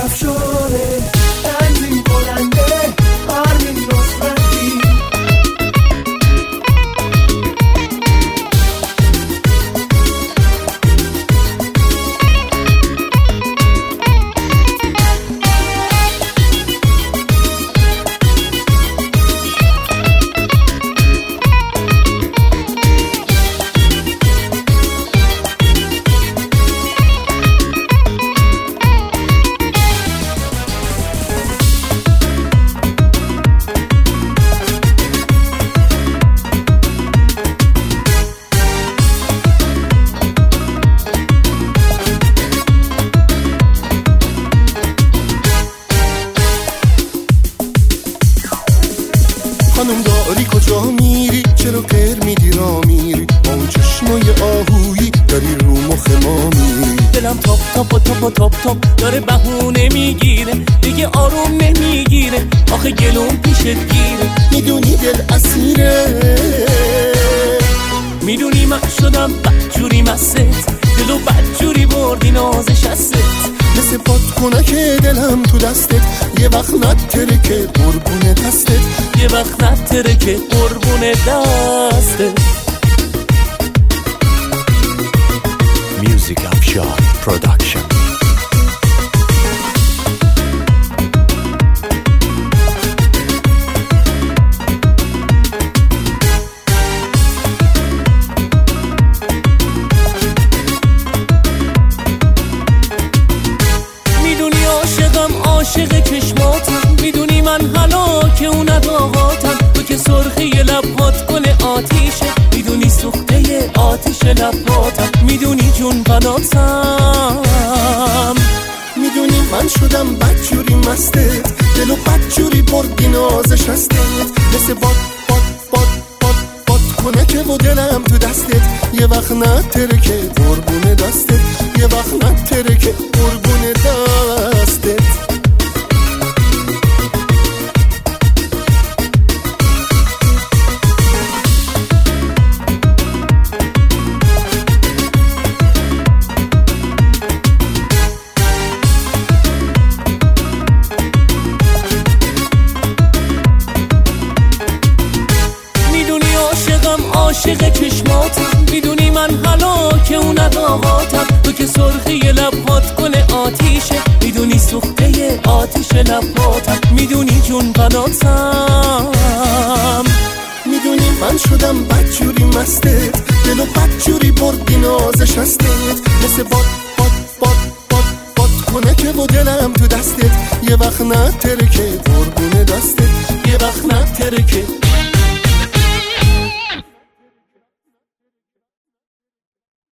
افشاره تنظیم کننده آرمین نصرتی. خانم داری کجا میری؟ چرا غیر میدی را میری؟ با اون چشمای آهویی داری رو مخ ما میری. دلم تاپ تاپ و تاپ و تاپ تاپ داره بهونه میگیره، دیگه آروم نمیگیره، آخه گلوم پیشت گیره. میدونی دل اسیره، میدونی من شدم بدجوری مست، دلو بدجوری بردی نازش هست. مثل بادکنک دلم تو دستت، یه وقت نترکه قربون دستت، یه وقت نترکه قربون دستت. Music Afshar Production. عاشق چشماتم، میدونی من هلاک اون اداهاتم. تو که سرخی لبات گل آتیشه، میدونی سوخته آتیش لباتم، میدونی جون بناتم. میدونی من شدم بدجوری مستت، دلو بدجوری بردی نازش هستت. مثل باد باد باد باد باد کنکه و دلم تو دستت، یه وقت نترکه قربون دستت، یه وقت نترکه قربون دستت. عاشق چشماتم، میدونی من هلاک اون اداهاتم. تو که سرخی لبات گل آتیشه، میدونی سوخته آتیش لباتم، میدونی جون بناتم. میدونی من شدم بدجوری مستت، دلو بدجوری بردی نازش هستت. مثل باد باد باد باد باد کنکه و دلم تو دستت، یه وقت نترکه قربون دستت.